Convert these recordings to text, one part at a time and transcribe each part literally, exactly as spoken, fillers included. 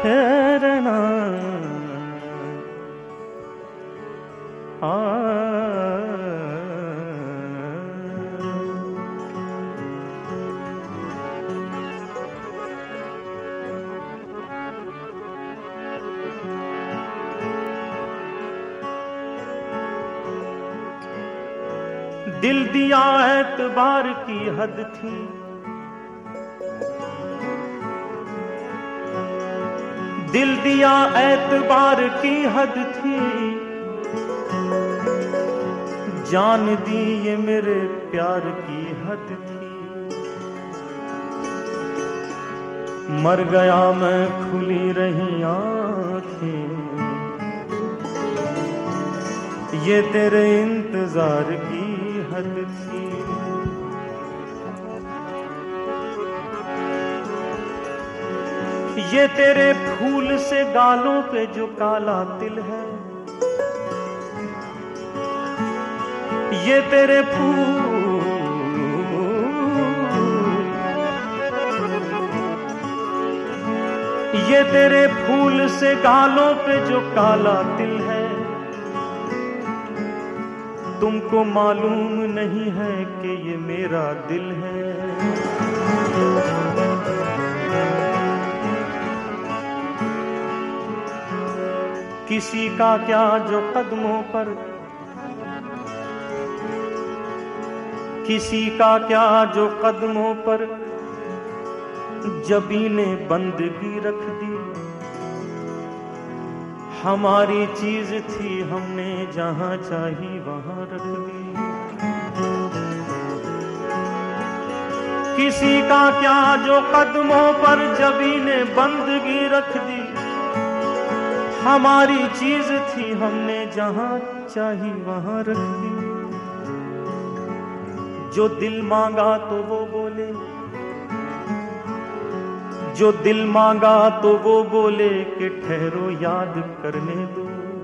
के रहना। आ दिल दिया एतबार की हद थी, दिल दिया एतबार की हद थी, जान दी ये मेरे प्यार की हद थी। मर गया मैं खुली रही आंखें, ये तेरे इंतजार की हद थी। ये तेरे फूल से गालों पे जो काला तिल है, ये तेरे फूल, ये तेरे फूल से गालों पे जो काला तिल है, तुमको मालूम नहीं है कि ये मेरा दिल है। किसी का क्या जो कदमों पर, किसी का क्या जो कदमों पर जबीने बंदगी रख दी। हमारी चीज थी हमने जहां चाही वहां रख दी। किसी का क्या जो कदमों पर जबीने बंदगी रख दी। हमारी चीज थी हमने जहां चाही वहां रख दी। जो दिल मांगा तो वो बोले, जो दिल मांगा तो वो बोले कि ठहरो याद करने दो।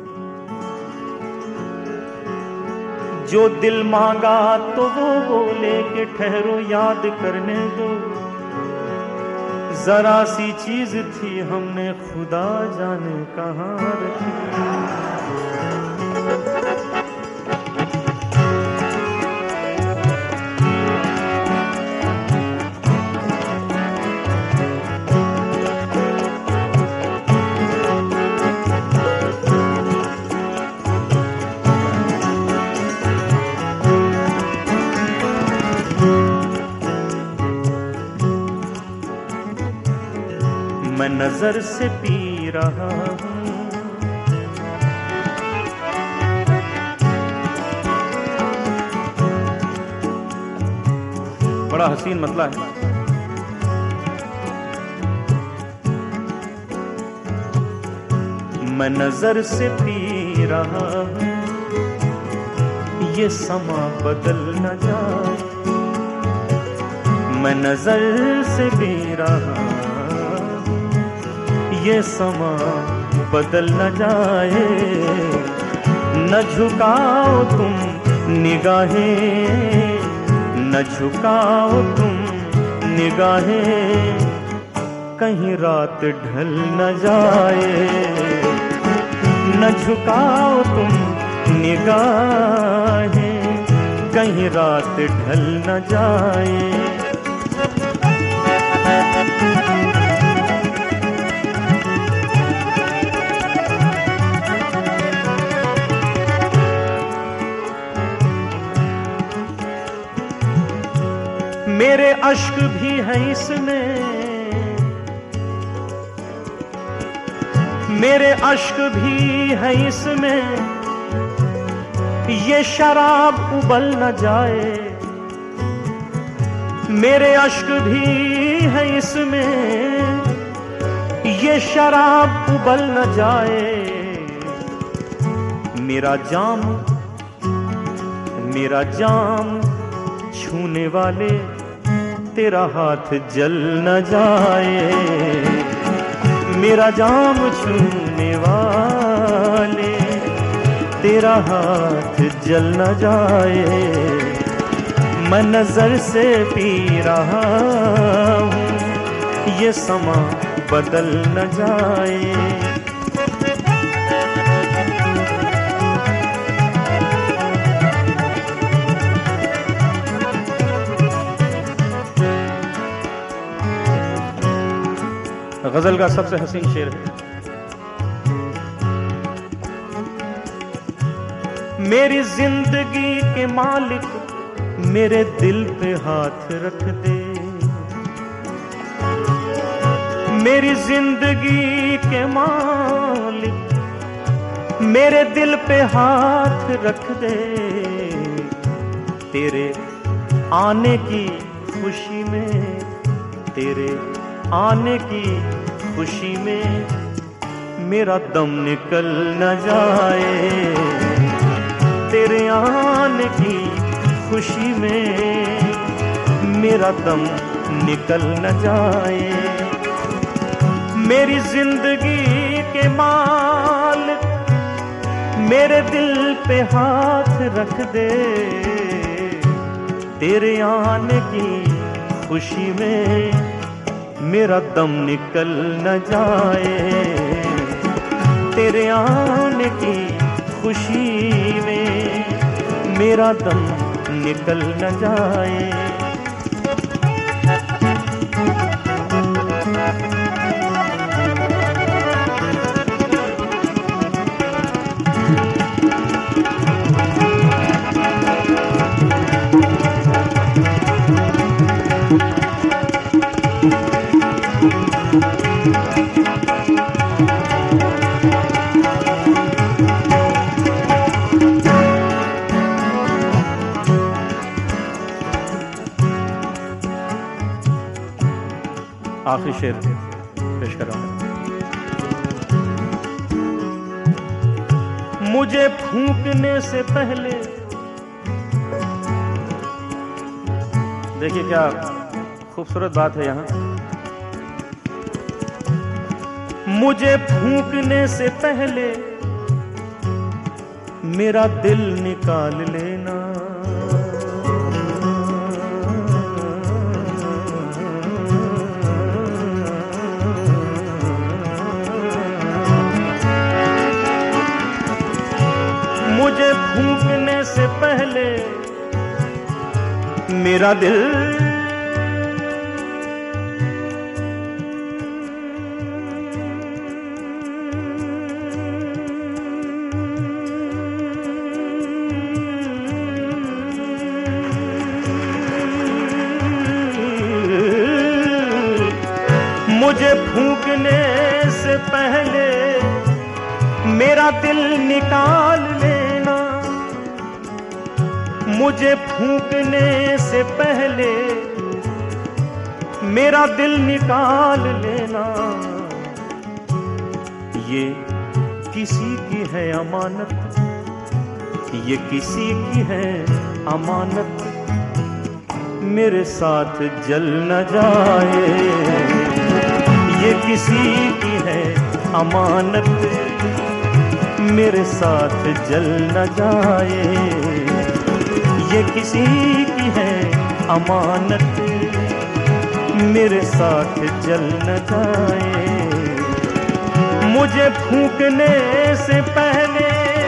जो दिल मांगा तो वो बोले कि ठहरो याद करने दो। जरा सी चीज थी हमने खुदा जाने कहां रखी। मैं नजर से पी रहा हूं, बड़ा हसीन मतला है। मैं नजर से पी रहा हूं, ये समा बदल न जाए। मैं नजर से पी रहा हूं, ये समा बदल न जाए। न झुकाओ तुम निगाहें, न झुकाओ तुम निगाहें, कहीं रात ढल न जाए। न झुकाओ तुम निगाहें, कहीं रात ढल न जाए। मेरे अश्क भी हैं इसमें, मेरे अश्क भी हैं इसमें, ये शराब उबल न जाए। मेरे अश्क भी हैं इसमें, ये शराब उबल न जाए। मेरा जाम, मेरा जाम छूने वाले तेरा हाथ जल न जाए। मेरा जाम छूने वाले तेरा हाथ जल न जाए। मैं नजर से पी रहा हूँ, ये समा बदल न जाए। गजल का सबसे हसीन शेर है, मेरी जिंदगी के मालिक मेरे दिल पे हाथ रख दे, मेरी जिंदगी के मालिक मेरे दिल पे हाथ रख दे, तेरे आने की खुशी में, तेरे आने की खुशी में मेरा दम निकल न जाए, तेरे आने की खुशी में मेरा दम निकल न जाए। मेरी जिंदगी के मालिक मेरे दिल पे हाथ रख दे, तेरे आने की खुशी में मेरा दम निकल न जाए, तेरे आने की खुशी में मेरा दम निकल न जाए। आखिरी शेर पेश कर रहा हूं। मुझे फूंकने से पहले, देखिए क्या खूबसूरत बात है यहां, मुझे फूंकने से पहले मेरा दिल निकाल लेना, मुझे फूंकने से पहले मेरा दिल मुझे फूंकने से पहले मेरा दिल निकाल लेना, मुझे फूंकने से पहले मेरा दिल निकाल लेना, ये किसी की है अमानत, ये किसी की है अमानत, मेरे साथ जल न जाए, ये किसी की है अमानत, मेरे साथ जल न जाए, ये किसी की है अमानत, मेरे साथ जल न जाए। मुझे फूंकने से पहले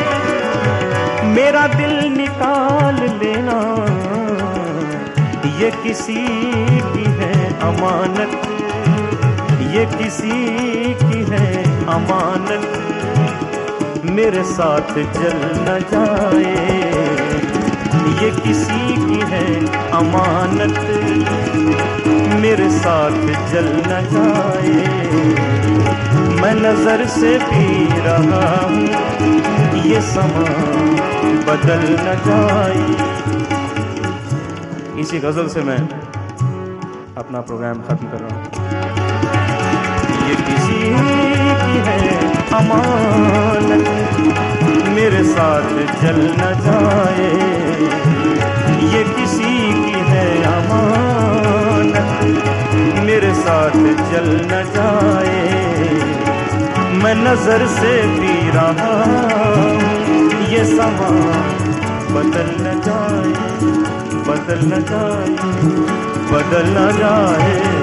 मेरा दिल निकाल लेना, ये किसी की है अमानत, ये किसी की है अमानत, मेरे साथ जल न जाए, ये किसी की है अमानत, मेरे साथ जल न जाए। मैं नजर से पी रहा हूँ ये समा बदल न जाए। इसी गजल से मैं अपना प्रोग्राम खत्म कर रहा हूँ। ये किसी की है अमानत, मेरे साथ जल न जाए, ये किसी की है अमानत, मेरे साथ जल न जाए। मैं नजर से पी रहा हूँ ये समा बदल न जाए, बदल न जाए, बदल न जाए।